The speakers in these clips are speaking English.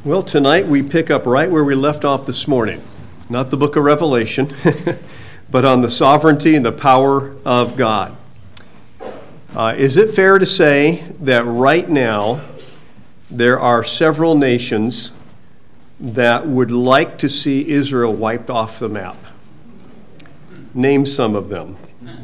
Well, tonight we pick up right where we left off this morning. Not the book of Revelation, but on the sovereignty and the power of God. Is it fair to say that right now there are several nations that would like to see Israel wiped off the map? Name some of them.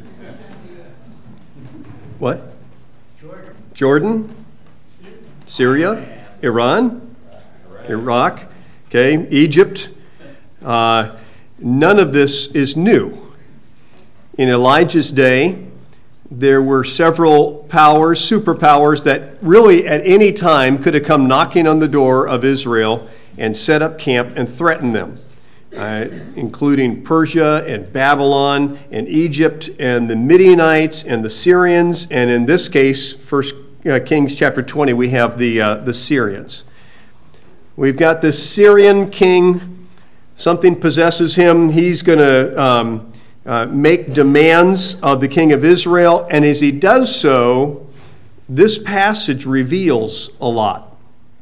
What? Jordan? Syria? Iran? Iraq, okay, Egypt. None of this is new. In Elijah's day, there were several powers, superpowers, that really at any time could have come knocking on the door of Israel and set up camp and threaten them, including Persia and Babylon and Egypt and the Midianites and the Syrians, and in this case, 1 Kings chapter 20, we have the Syrians. We've got this Syrian king. Something possesses him. He's going to make demands of the king of Israel. And as he does so, this passage reveals a lot.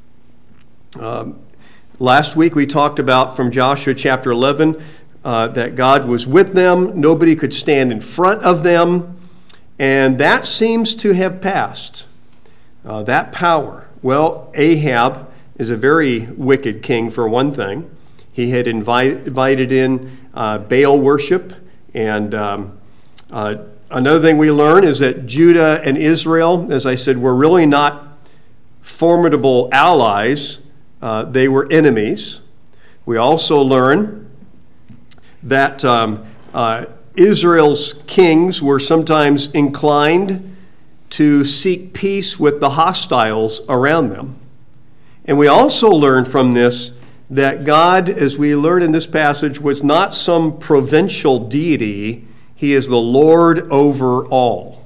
Last week we talked about from Joshua chapter 11 that God was with them. Nobody could stand in front of them. And that seems to have passed. That power. Well, Ahab is a very wicked king, for one thing. He had invited in Baal worship. And another thing we learn is that Judah and Israel, as I said, were really not formidable allies. They were enemies. We also learn that Israel's kings were sometimes inclined to seek peace with the hostiles around them. And we also learn from this that God, as we learn in this passage, was not some provincial deity. He is the Lord over all.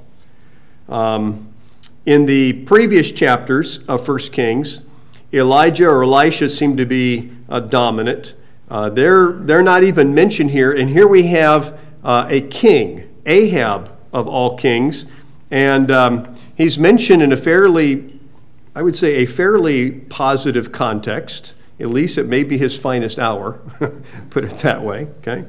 In the previous chapters of 1 Kings, Elijah or Elisha seem to be dominant. They're not even mentioned here. And here we have a king, Ahab of all kings. And he's mentioned in a fairly positive context. At least it may be his finest hour, put it that way, okay?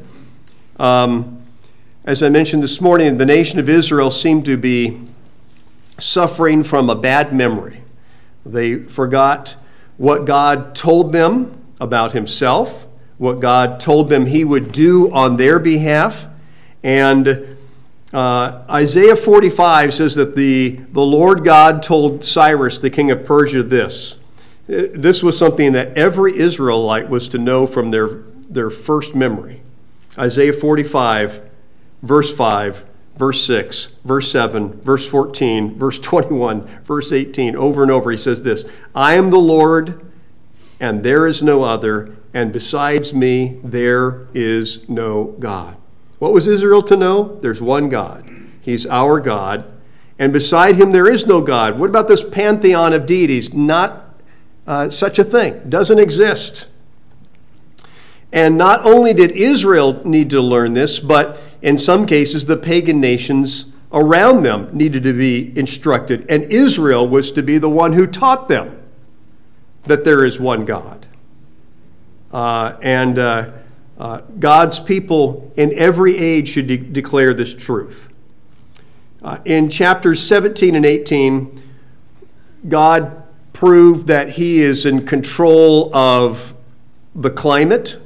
As I mentioned this morning, the nation of Israel seemed to be suffering from a bad memory. They forgot what God told them about himself, what God told them he would do on their behalf. And Isaiah 45 says that the Lord God told Cyrus, the king of Persia, this. This was something that every Israelite was to know from their first memory. Isaiah 45, verse 5, verse 6, verse 7, verse 14, verse 21, verse 18, over and over he says this, I am the Lord, and there is no other, and besides me there is no God. What was Israel to know? There's one God. He's our God. And beside him there is no God. What about this pantheon of deities? Not such a thing. Doesn't exist. And not only did Israel need to learn this, but in some cases the pagan nations around them needed to be instructed. And Israel was to be the one who taught them that there is one God. God's people in every age should declare this truth. In chapters 17 and 18, God proved that he is in control of the climate,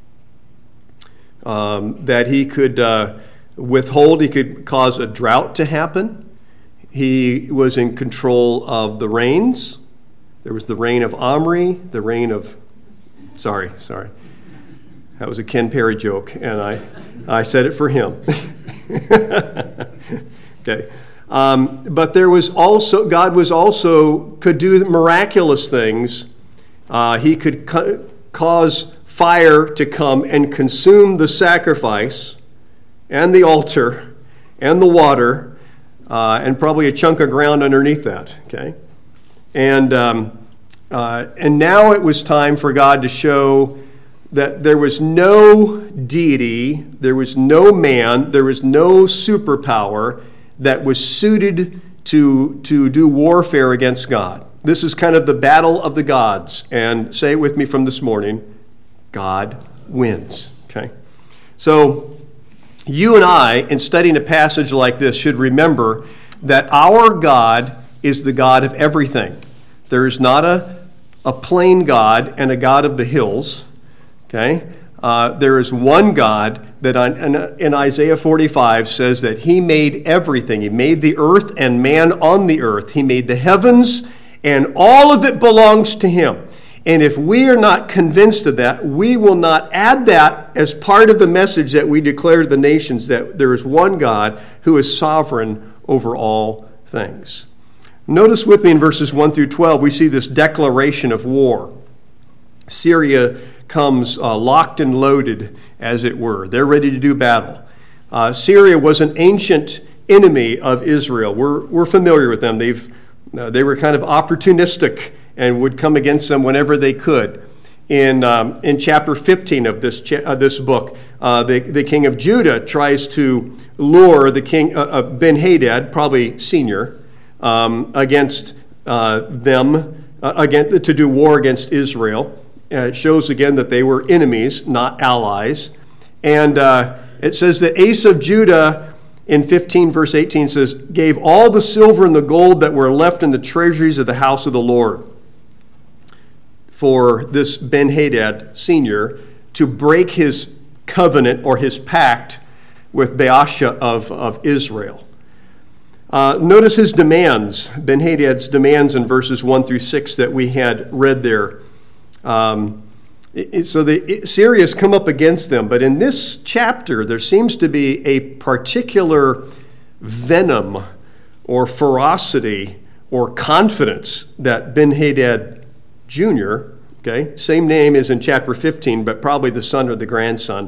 that he could he could cause a drought to happen. He was in control of the rains. There was the rain of Omri, the rain of... Sorry. That was a Ken Perry joke, and I said it for him. Okay. But God could do miraculous things. He could cause fire to come and consume the sacrifice and the altar and the water and probably a chunk of ground underneath that. Okay. And now it was time for God to show that there was no deity, there was no man, there was no superpower that was suited to do warfare against God. This is kind of the battle of the gods. And say it with me from this morning, God wins. Okay? So you and I, in studying a passage like this, should remember that our God is the God of everything. There is not a plain God and a God of the hills. Okay? There is one God that in Isaiah 45 says that he made everything. He made the earth and man on the earth. He made the heavens, and all of it belongs to him. And if we are not convinced of that, we will not add that as part of the message that we declare to the nations, that there is one God who is sovereign over all things. Notice with me in verses 1 through 12, we see this declaration of war. Syria comes locked and loaded, as it were. They're ready to do battle. Syria was an ancient enemy of Israel. We're familiar with them. They were kind of opportunistic and would come against them whenever they could. In chapter 15 of this book, the king of Judah tries to lure the king Ben-Hadad, probably senior, against them, to do war against Israel. It shows again that they were enemies, not allies. And it says that Asa of Judah in 15 verse 18 says, gave all the silver and the gold that were left in the treasuries of the house of the Lord for this Ben-Hadad senior to break his covenant or his pact with Baasha of Israel. Notice his demands, Ben-Hadad's demands in verses 1 through 6 that we had read there. So the Syrians come up against them, but in this chapter there seems to be a particular venom or ferocity or confidence that Ben-Hadad Jr., okay, same name as in chapter 15, but probably the son or the grandson.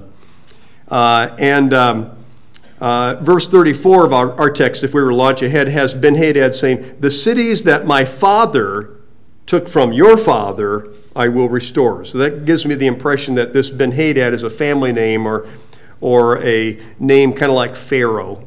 Verse 34 of our text, if we were to launch ahead, has Ben-Hadad saying, the cities that my father took from your father, I will restore. So that gives me the impression that this Ben-Hadad is a family name or a name kind of like Pharaoh.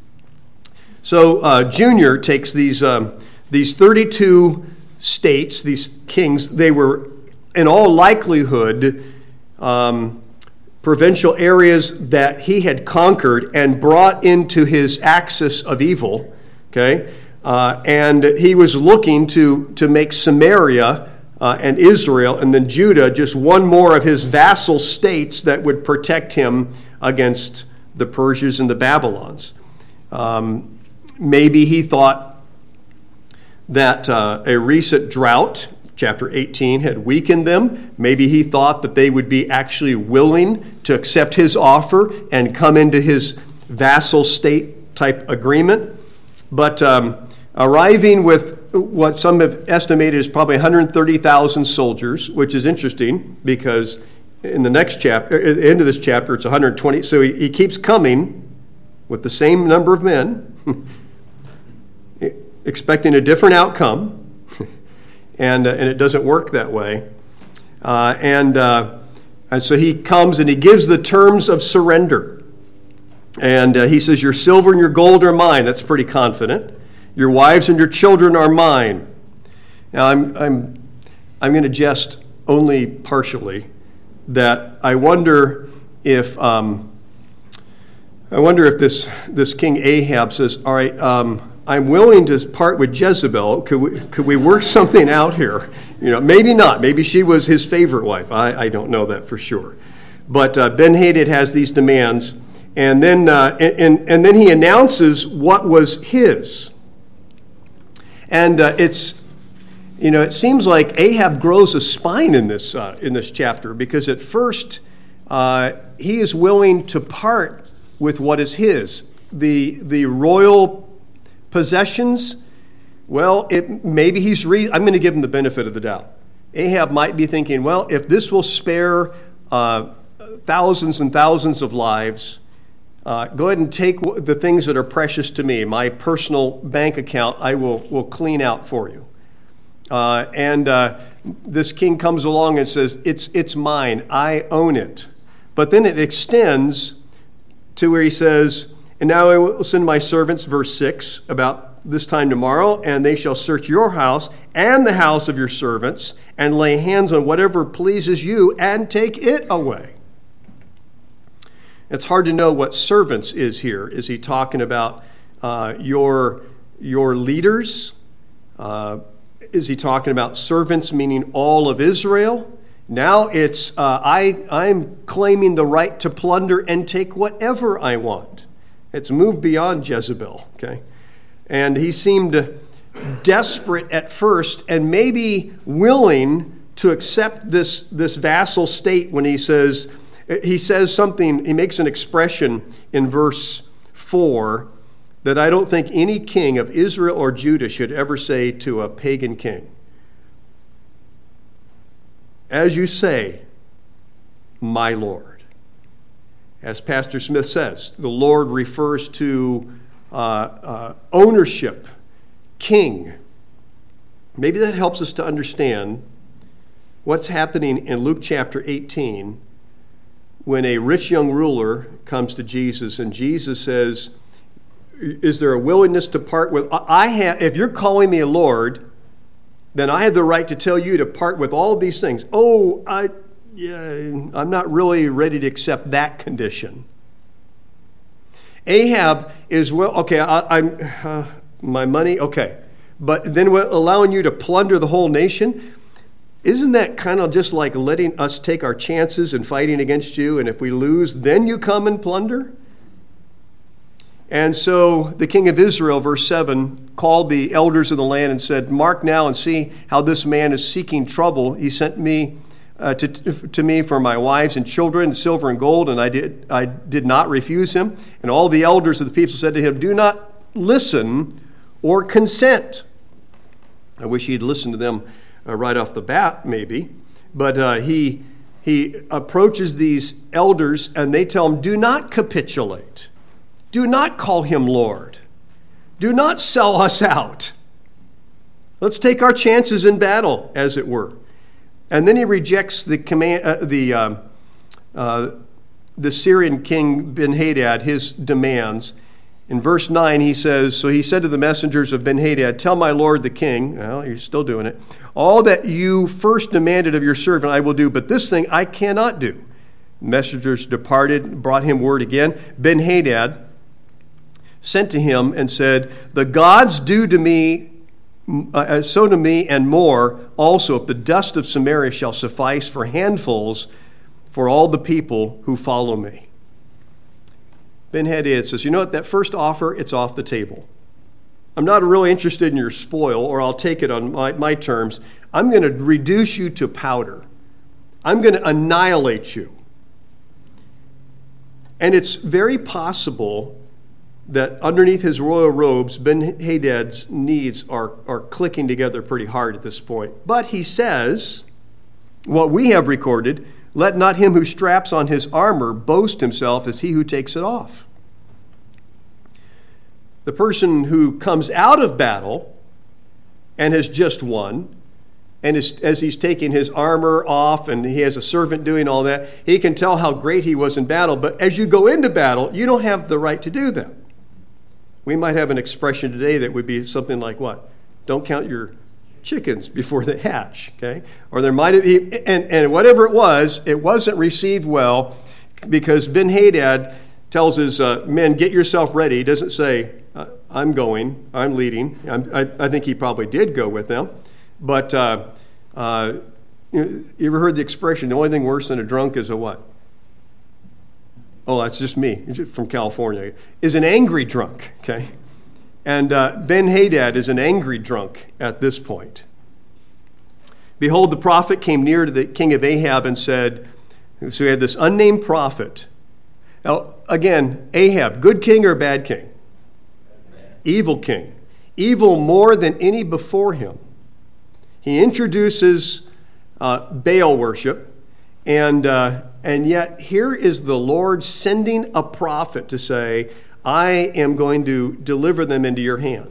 So Junior takes these 32 states, these kings. They were in all likelihood provincial areas that he had conquered and brought into his axis of evil, okay? And he was looking to make Samaria and Israel and then Judah just one more of his vassal states that would protect him against the Persians and the Babylons. Maybe he thought that a recent drought, chapter 18, had weakened them. Maybe he thought that they would be actually willing to accept his offer and come into his vassal state type agreement. But arriving with what some have estimated is probably 130,000 soldiers, which is interesting because in the next chapter, at the end of this chapter, it's 120. So he keeps coming with the same number of men, expecting a different outcome, and it doesn't work that way. And so he comes and he gives the terms of surrender. And he says, your silver and your gold are mine. That's pretty confident. Your wives and your children are mine. Now, I'm going to jest only partially that I wonder if this King Ahab says, all right, I'm willing to part with Jezebel. Could we work something out here? You know, maybe not. Maybe she was his favorite wife. I don't know that for sure. But Ben-Hadad has these demands, and then and then he announces what was his. And it seems like Ahab grows a spine in this chapter because at first he is willing to part with what is his, the royal possessions. Well, maybe I'm going to give him the benefit of the doubt. Ahab might be thinking, well, if this will spare thousands and thousands of lives, go ahead and take the things that are precious to me. My personal bank account, I will clean out for you. And this king comes along and says, it's mine. I own it. But then it extends to where he says, and now I will send my servants, verse 6, about this time tomorrow, and they shall search your house and the house of your servants, and lay hands on whatever pleases you, and take it away. It's hard to know what servants is here. Is he talking about your leaders? Is he talking about servants, meaning all of Israel? Now it's, I'm claiming the right to plunder and take whatever I want. It's moved beyond Jezebel, okay? And he seemed desperate at first and maybe willing to accept this vassal state when he says something, he makes an expression in verse 4 that I don't think any king of Israel or Judah should ever say to a pagan king. As you say, my Lord. As Pastor Smith says, the Lord refers to ownership, king. Maybe that helps us to understand what's happening in Luke chapter 18 when a rich young ruler comes to Jesus and Jesus says, is there a willingness to part with? If you're calling me a Lord, then I have the right to tell you to part with all these things. I'm not really ready to accept that condition. Ahab is, my money, okay. But then allowing you to plunder the whole nation, isn't that kind of just like letting us take our chances and fighting against you, and if we lose, then you come and plunder? And so the king of Israel, verse 7, called the elders of the land and said, mark now and see how this man is seeking trouble. He sent me to me for my wives and children, silver and gold, and I did not refuse him. And all the elders of the people said to him, do not listen or consent. I wish he'd listened to them right off the bat, maybe. But he approaches these elders and they tell him, do not capitulate. Do not call him Lord. Do not sell us out. Let's take our chances in battle, as it were. And then he rejects the Syrian king Ben-Hadad, his demands. In verse 9, he says, so he said to the messengers of Ben-Hadad, tell my lord the king, well, you're still doing it, all that you first demanded of your servant I will do, but this thing I cannot do. Messengers departed, brought him word again. Ben-Hadad sent to him and said, the gods do to me, so to me and more also, if the dust of Samaria shall suffice for handfuls for all the people who follow me. Ben-Hadad says, you know what, that first offer, it's off the table. I'm not really interested in your spoil, or I'll take it on my terms. I'm going to reduce you to powder. I'm going to annihilate you. And it's very possible that underneath his royal robes, Ben-Hadad's needs are clicking together pretty hard at this point. But he says, what we have recorded, let not him who straps on his armor boast himself as he who takes it off. The person who comes out of battle and has just won, and as he's taking his armor off and he has a servant doing all that, he can tell how great he was in battle. But as you go into battle, you don't have the right to do that. We might have an expression today that would be something like what? Don't count your chickens before they hatch, okay? Or there might have been, and whatever it wasn't received well because Ben-Hadad tells his men, get yourself ready. He doesn't say, I'm going, I'm leading. I think he probably did go with them. But you ever heard the expression, the only thing worse than a drunk is a what? Oh, that's just me, from California, is an angry drunk, okay? And Ben-Hadad is an angry drunk at this point. Behold, the prophet came near to the king of Ahab and said, so we had this unnamed prophet. Now, again, Ahab, good king or bad king? Evil king. Evil more than any before him. He introduces Baal worship, and yet here is the Lord sending a prophet to say, I am going to deliver them into your hand.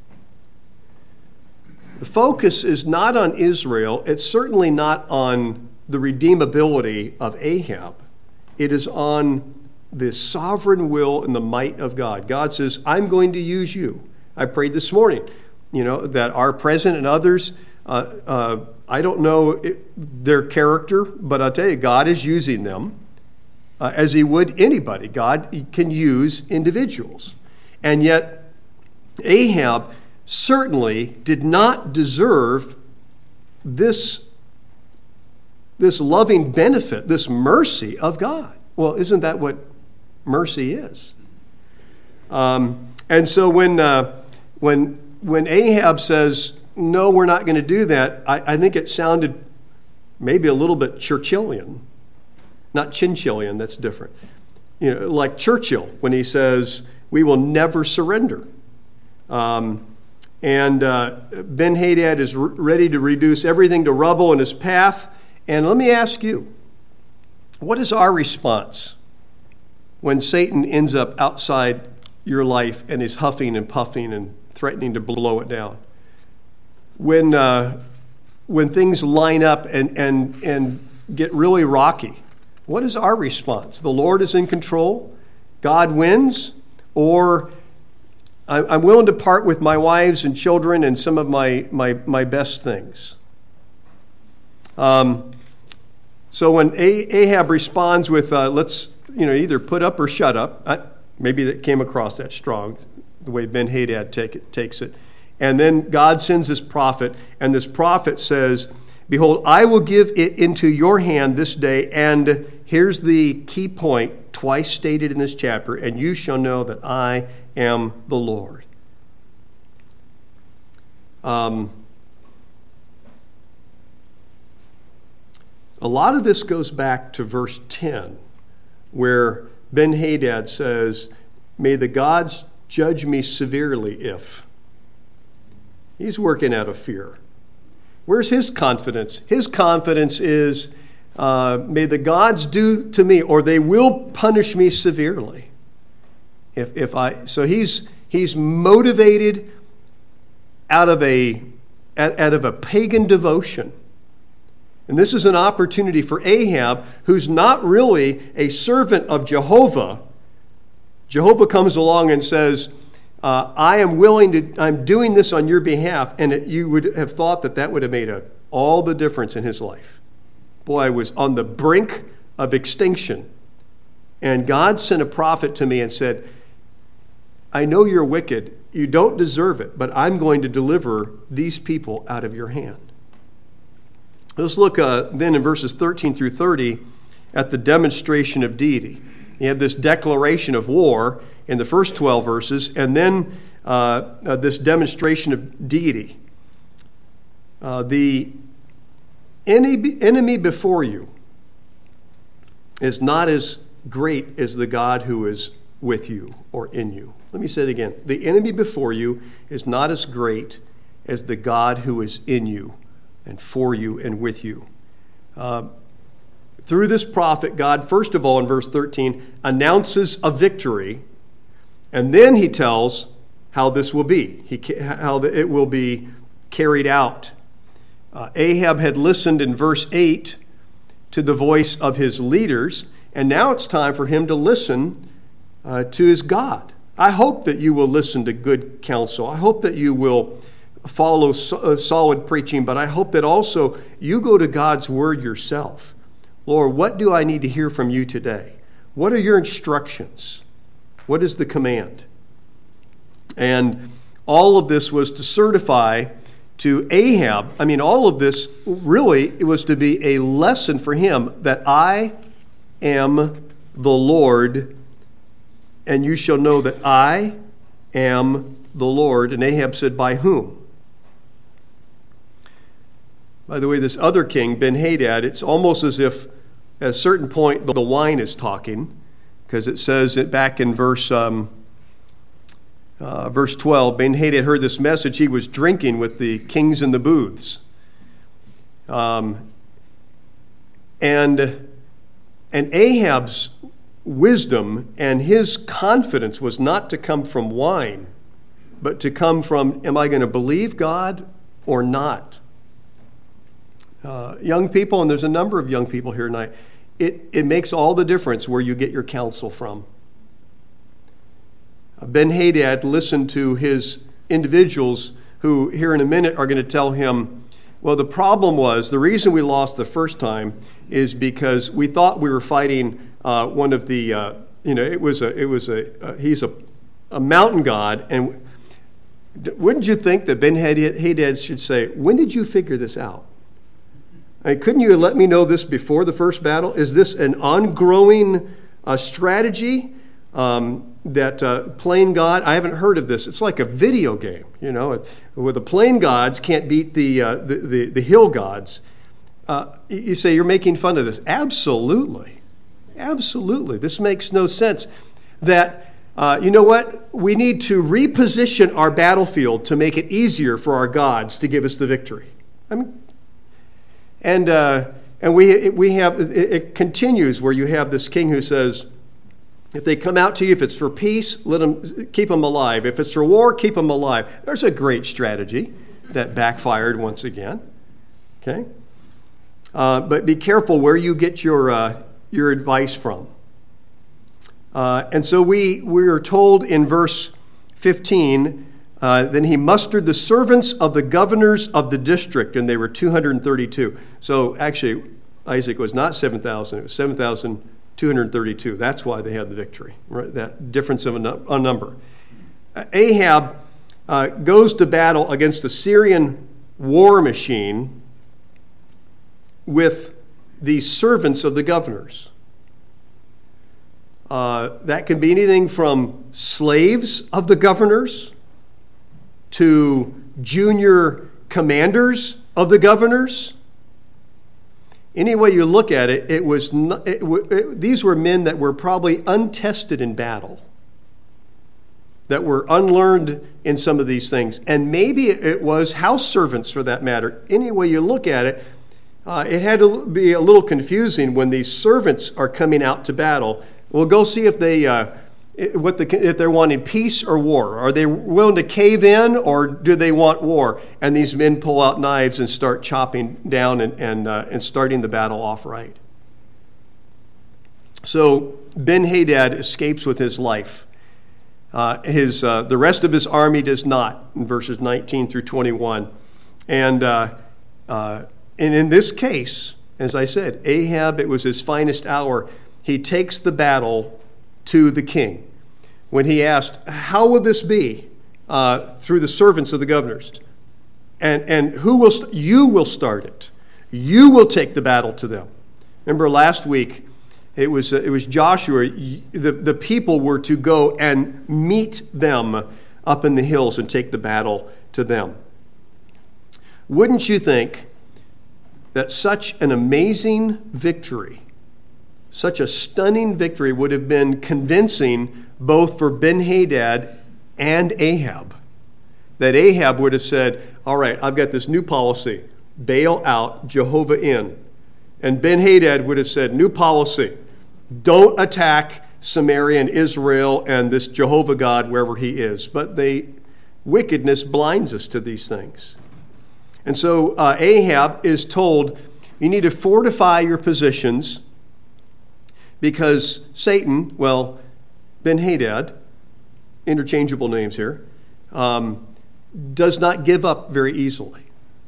The focus is not on Israel. It's certainly not on the redeemability of Ahab. It is on the sovereign will and the might of God. God says, I'm going to use you. I prayed this morning, that our president and others, I don't know their character, but I'll tell you, God is using them as he would anybody. God can use individuals. And yet, Ahab certainly did not deserve this loving benefit, this mercy of God. Well, isn't that what mercy is? And so when Ahab says, no, we're not going to do that, I think it sounded maybe a little bit Churchillian. Not Chinchillian, that's different. Like Churchill when he says, we will never surrender. And Ben-Hadad is ready to reduce everything to rubble in his path. And let me ask you, what is our response when Satan ends up outside your life and is huffing and puffing and threatening to blow it down? When things line up and get really rocky, what is our response? The Lord is in control, God wins, or I'm willing to part with my wives and children and some of my best things. So when Ahab responds with, let's either put up or shut up, maybe that came across that strong, the way Ben-Hadad takes it. And then God sends this prophet, and this prophet says, behold, I will give it into your hand this day, and here's the key point, twice stated in this chapter, and you shall know that I am the Lord. A lot of this goes back to verse 10, where Ben-Hadad says, may the gods judge me severely if. He's working out of fear. Where's his confidence? His confidence is, may the gods do to me, or they will punish me severely. So he's motivated out of a pagan devotion. And this is an opportunity for Ahab, who's not really a servant of Jehovah. Jehovah comes along and says, I'm doing this on your behalf. And you would have thought that would have made all the difference in his life. Boy, I was on the brink of extinction. And God sent a prophet to me and said, I know you're wicked. You don't deserve it, but I'm going to deliver these people out of your hand. Let's look then in verses 13 through 30 at the demonstration of deity. You have this declaration of war in the first 12 verses, and then this demonstration of deity. The enemy before you is not as great as the God who is with you or in you. Let me say it again. The enemy before you is not as great as the God who is in you and for you and with you. Through this prophet, God, first of all, in verse 13, announces a victory, and then he tells how this will be, how it will be carried out. Ahab had listened in verse 8 to the voice of his leaders, and now it's time for him to listen to his God. I hope that you will listen to good counsel. I hope that you will follow solid preaching, but I hope that also you go to God's word yourself. Lord, what do I need to hear from you today? What are your instructions? What is the command? And all of this was to certify to Ahab. I mean, all of this really, it was to be a lesson for him that I am the Lord, and you shall know that I am the Lord. And Ahab said, by whom? By the way, this other king, Ben-Hadad, it's almost as if at a certain point the wine is talking, because it says it back in verse 12, Ben-Hadad heard this message. He was drinking with the kings in the booths. And Ahab's wisdom and his confidence was not to come from wine, but to come from, am I going to believe God or not? Young people, and there's a number of young people here tonight, it makes all the difference where you get your counsel from. Ben-Hadad listened to his individuals who here in a minute are going to tell him, well, the problem was, the reason we lost the first time is because we thought we were fighting one of the, he's a mountain god, and wouldn't you think that Ben-Hadad should say, when did you figure this out? I mean, couldn't you let me know this before the first battle? Is this an ongoing strategy that plain God? I haven't heard of this. It's like a video game, where the plain gods can't beat the hill gods. You say you're making fun of this. Absolutely. Absolutely. This makes no sense. That, you know what? We need to reposition our battlefield to make it easier for our gods to give us the victory. I mean, and we have, it continues where you have this king who says, if they come out to you, if it's for peace, keep them alive. If it's for war, keep them alive. There's a great strategy that backfired once again. Okay? But be careful where you get your advice from. And so we are told in verse 15, then he mustered the servants of the governors of the district, and they were 232. So actually, Isaac was not 7,000, it was 7,232. That's why they had the victory, right? That difference of a number. Ahab goes to battle against a Syrian war machine with the servants of the governors. That can be anything from slaves of the governors to junior commanders of the governors. Any way you look at it, these were men that were probably untested in battle, that were unlearned in some of these things. And maybe it was house servants for that matter. Any way you look at it, it had to be a little confusing when these servants are coming out to battle. We'll go see if if they're wanting peace or war. Are they willing to cave in, or do they want war? And these men pull out knives and start chopping down and starting the battle off right. So Ben-Hadad escapes with his life. The rest of his army does not, in verses 19 through 21. And in this case, as I said, Ahab, it was his finest hour. He takes the battle to the king. When he asked, how will this be through the servants of the governors? And who you will start it. You will take the battle to them. Remember last week, it was Joshua. The people were to go and meet them up in the hills and take the battle to them. Wouldn't you think that such an amazing victory, such a stunning victory would have been convincing both for Ben-Hadad and Ahab? That Ahab would have said, all right, I've got this new policy, Baal out, Jehovah in. And Ben-Hadad would have said, new policy, don't attack Samaria and Israel and this Jehovah God wherever he is. But wickedness blinds us to these things. And so Ahab is told, you need to fortify your positions because Satan, Ben-Hadad, interchangeable names here, does not give up very easily.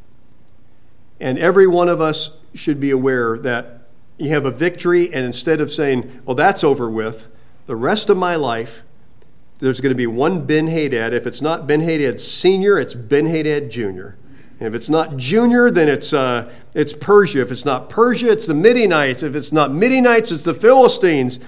And every one of us should be aware that you have a victory, and instead of saying, well, that's over with, the rest of my life, there's going to be one Ben-Hadad. If it's not Ben-Hadad Senior, it's Ben-Hadad Junior. And if it's not Junior, then it's Persia. If it's not Persia, it's the Midianites. If it's not Midianites, it's the Philistines.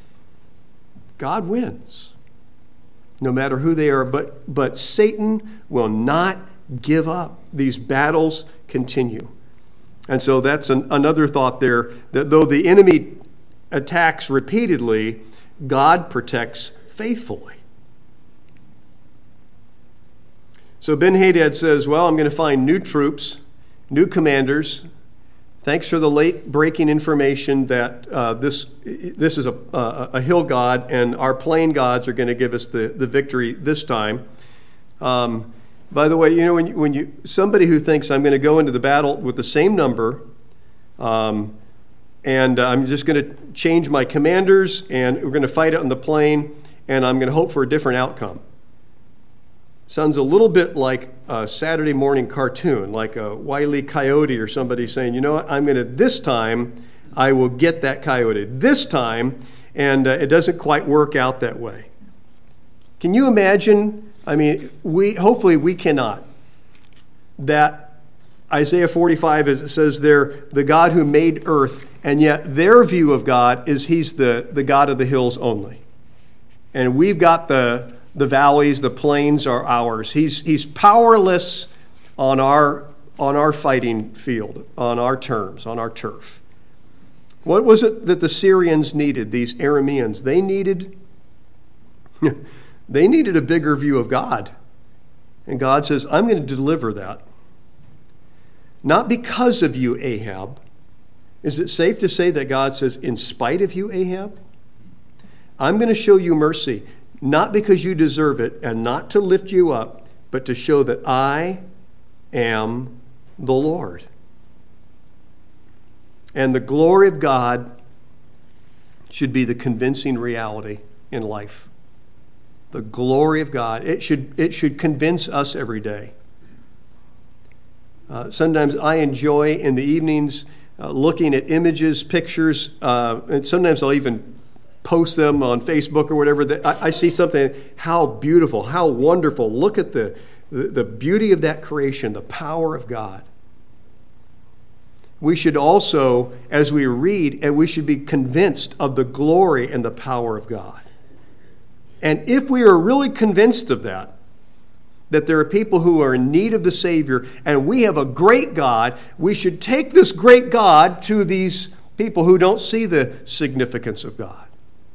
God wins, no matter who they are. But Satan will not give up. These battles continue. And so that's another thought there, that though the enemy attacks repeatedly, God protects faithfully. So Ben-Hadad says, well, I'm going to find new troops, new commanders. Thanks for the late breaking information that this is a hill god and our plain gods are going to give us the victory this time. By the way, when somebody who thinks I'm going to go into the battle with the same number and I'm just going to change my commanders and we're going to fight it on the plain and I'm going to hope for a different outcome. Sounds a little bit like a Saturday morning cartoon, like a Wile E. Coyote or somebody saying, you know what, this time I will get that coyote. This time, and it doesn't quite work out that way. Can you imagine, hopefully we cannot, that Isaiah 45, as it says there, the God who made earth, and yet their view of God is he's the God of the hills only. And we've got the valleys, the plains are ours. He's powerless on our fighting field, on our terms, on our turf. What was it that the Syrians needed, these Arameans? They needed a bigger view of God. And God says, I'm going to deliver that. Not because of you, Ahab. Is it safe to say that God says, in spite of you, Ahab? I'm going to show you mercy, not because you deserve it and not to lift you up, but to show that I am the Lord. And the glory of God should be the convincing reality in life. The glory of God. It should convince us every day. Sometimes I enjoy in the evenings looking at images, pictures, and sometimes I'll even post them on Facebook or whatever. I see something, how beautiful, how wonderful. Look at the beauty of that creation, the power of God. We should also, as we read, and we should be convinced of the glory and the power of God. And if we are really convinced of that there are people who are in need of the Savior, and we have a great God, we should take this great God to these people who don't see the significance of God.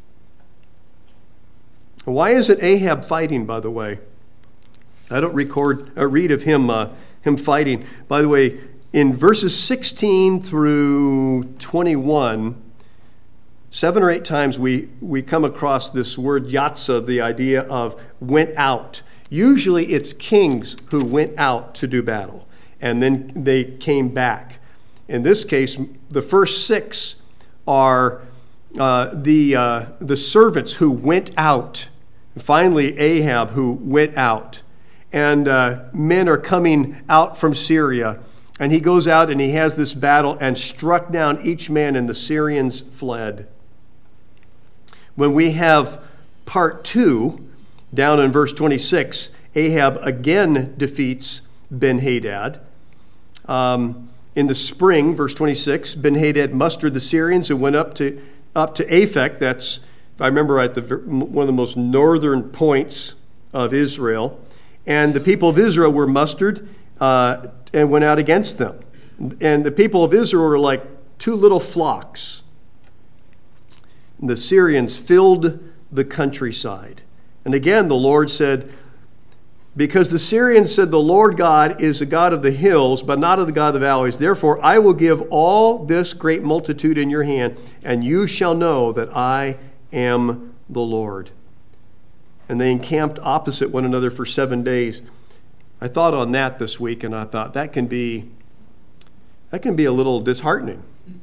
Why isn't Ahab fighting, by the way? I don't read of him fighting. By the way, in verses 16 through 21, 7 or 8 times we come across this word yatsa, the idea of went out. Usually it's kings who went out to do battle, and then they came back. In this case, the first 6 are the servants who went out. Finally, Ahab who went out. And men are coming out from Syria. And he goes out and he has this battle and struck down each man, and the Syrians fled. When we have part 2, down in verse 26, Ahab again defeats Ben-Hadad. In the spring, verse 26, Ben-Hadad mustered the Syrians and went up to Aphek. That's, if I remember right, one of the most northern points of Israel. And the people of Israel were mustered and went out against them. And the people of Israel were like 2 little flocks. And the Syrians filled the countryside. And again, the Lord said, because the Syrians said the Lord God is a God of the hills, but not of the God of the valleys, therefore I will give all this great multitude in your hand, and you shall know that I am the Lord. And they encamped opposite one another for 7 days. I thought on that this week, and I thought that can be a little disheartening.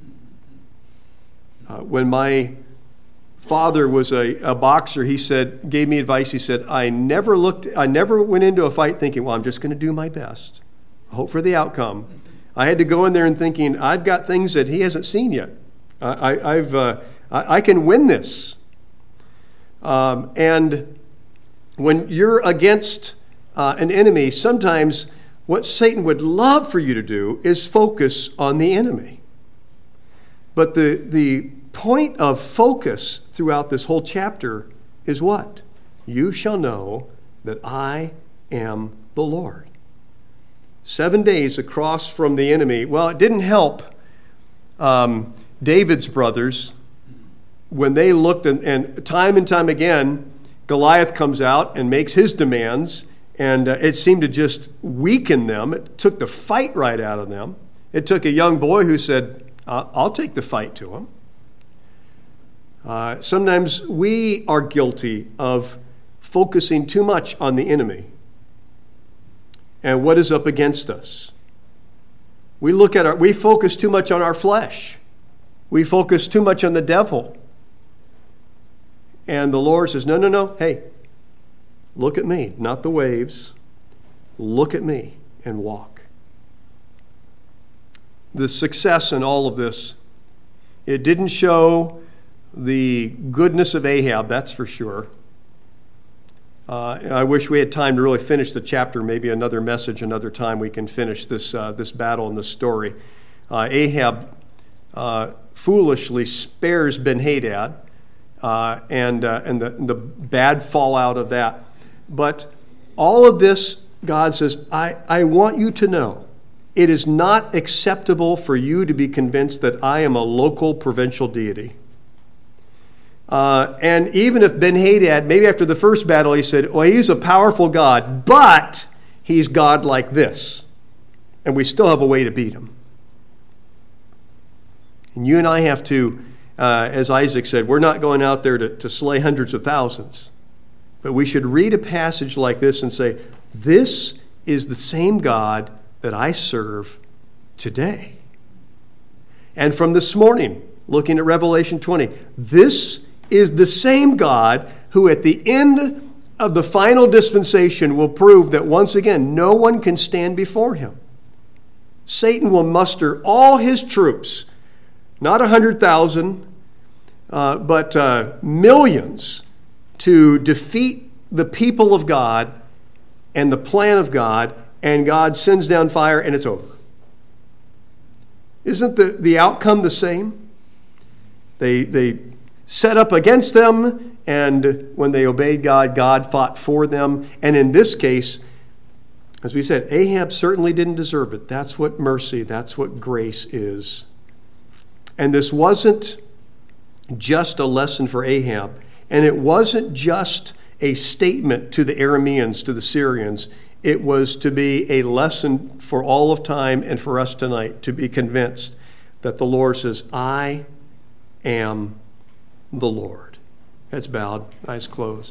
When my father was a boxer, he gave me advice. He said, I never went into a fight thinking, well, I'm just going to do my best. Hope for the outcome. I had to go in there and thinking, I've got things that he hasn't seen yet. I can win this. And when you're against an enemy, sometimes what Satan would love for you to do is focus on the enemy. But the point of focus throughout this whole chapter is what? You shall know that I am the Lord. 7 days across from the enemy. Well, it didn't help David's brothers when they looked, and time again, Goliath comes out and makes his demands, and it seemed to just weaken them. It took the fight right out of them. It took a young boy who said, I'll take the fight to him. Sometimes we are guilty of focusing too much on the enemy and what is up against us. We focus too much on our flesh. We focus too much on the devil. And the Lord says, no, hey, look at me, not the waves, Look at me and walk. The success in all of this, it didn't show the goodness of Ahab, that's for sure. I wish we had time to really finish the chapter. Maybe another message, another time we can finish this battle and this story. Ahab foolishly spares Ben-Hadad and the bad fallout of that. But all of this, God says, I want you to know it is not acceptable for you to be convinced that I am a local provincial deity. And even if Ben-Hadad, maybe after the first battle, he said, well, he's a powerful God, but he's God like this. And we still have a way to beat him. And you and I have to, as Isaac said, we're not going out there to slay hundreds of thousands. But we should read a passage like this and say, this is the same God that I serve today. And from this morning, looking at Revelation 20, this is the same God who at the end of the final dispensation will prove that once again, no one can stand before him. Satan will muster all his troops, not 100,000, but millions, to defeat the people of God and the plan of God, and God sends down fire and it's over. Isn't the outcome the same? They set up against them, and when they obeyed God, God fought for them. And in this case, as we said, Ahab certainly didn't deserve it. That's what mercy, that's what grace is. And this wasn't just a lesson for Ahab, and it wasn't just a statement to the Arameans, to the Syrians. It was to be a lesson for all of time and for us tonight to be convinced that the Lord says, I am the Lord. Heads bowed, eyes closed.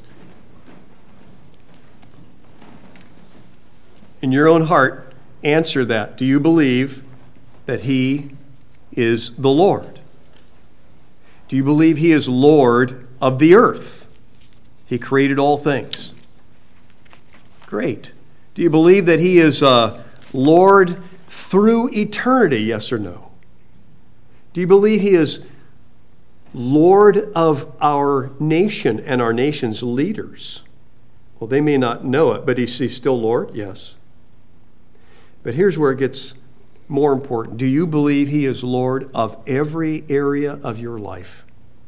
In your own heart, answer that. Do you believe that he is the Lord? Do you believe he is Lord of the earth? He created all things. Great. Do you believe that he is Lord through eternity, yes or no? Do you believe he is Lord of our nation and our nation's leaders? Well, they may not know it, but is he still Lord? Yes. But here's where it gets more important. Do you believe he is Lord of every area of your life?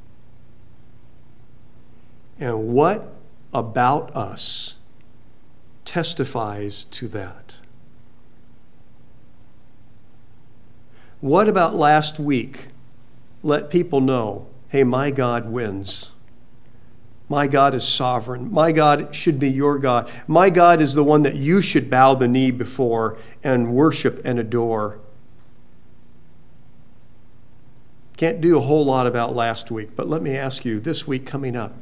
And what about us testifies to that? What about last week? Let people know, hey, my God wins. My God is sovereign. My God should be your God. My God is the one that you should bow the knee before and worship and adore. Can't do a whole lot about last week, but let me ask you, this week coming up,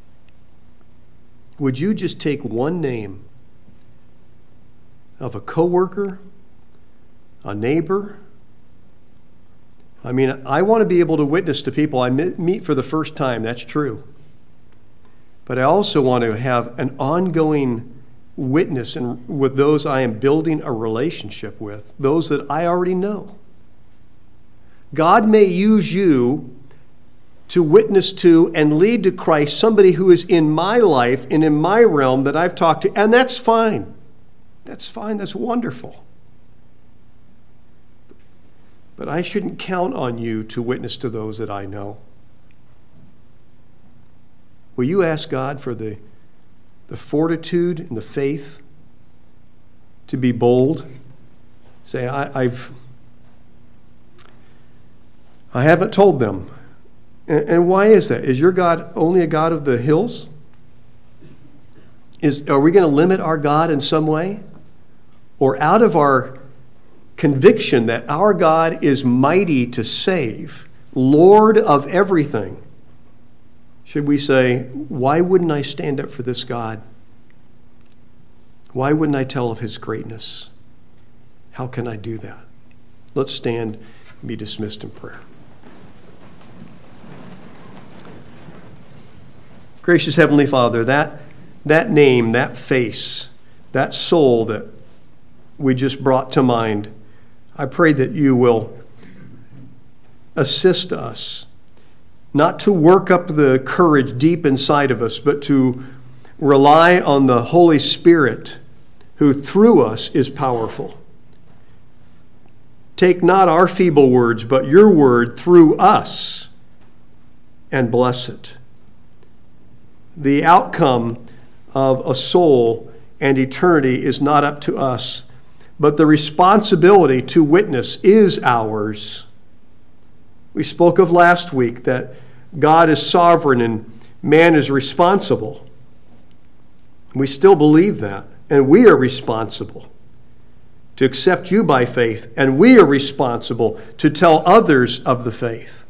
would you just take one name of a coworker, a neighbor? I mean, I want to be able to witness to people I meet for the first time. That's true. But I also want to have an ongoing witness with those I am building a relationship with, those that I already know. God may use you to witness to and lead to Christ somebody who is in my life and in my realm that I've talked to, and that's fine. That's fine. That's wonderful. But I shouldn't count on you to witness to those that I know. Will you ask God for the fortitude and the faith to be bold? Say, I haven't told them. And why is that? Is your God only a God of the hills? Are we going to limit our God in some way? Or out of our conviction that our God is mighty to save, Lord of everything, should we say, why wouldn't I stand up for this God? Why wouldn't I tell of his greatness? How can I do that? Let's stand and be dismissed in prayer. Gracious Heavenly Father, that name, that face, that soul that we just brought to mind. I pray that you will assist us, not to work up the courage deep inside of us, but to rely on the Holy Spirit, who through us is powerful. Take not our feeble words, but your word through us, and bless it. The outcome of a soul and eternity is not up to us, but the responsibility to witness is ours. We spoke of last week that God is sovereign and man is responsible. We still believe that, and we are responsible to accept you by faith, and we are responsible to tell others of the faith.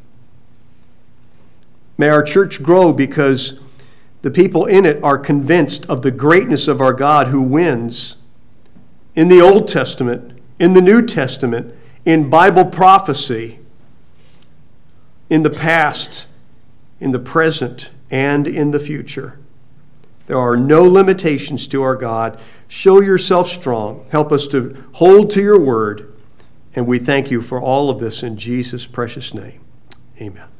May our church grow because the people in it are convinced of the greatness of our God who wins in the Old Testament, in the New Testament, in Bible prophecy, in the past, in the present, and in the future. There are no limitations to our God. Show yourself strong. Help us to hold to your word. And we thank you for all of this in Jesus' precious name. Amen.